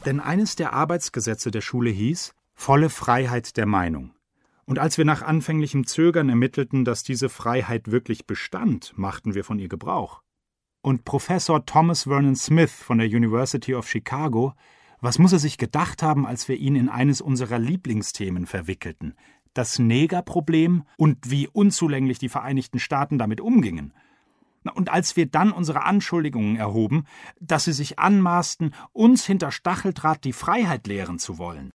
Denn eines der Arbeitsgesetze der Schule hieß volle Freiheit der Meinung. Und als wir nach anfänglichem Zögern ermittelten, dass diese Freiheit wirklich bestand, machten wir von ihr Gebrauch. Und Professor Thomas Vernon Smith von der University of Chicago, was muss er sich gedacht haben, als wir ihn in eines unserer Lieblingsthemen verwickelten? Das Negerproblem und wie unzulänglich die Vereinigten Staaten damit umgingen. Und als wir dann unsere Anschuldigungen erhoben, dass sie sich anmaßten, uns hinter Stacheldraht die Freiheit lehren zu wollen.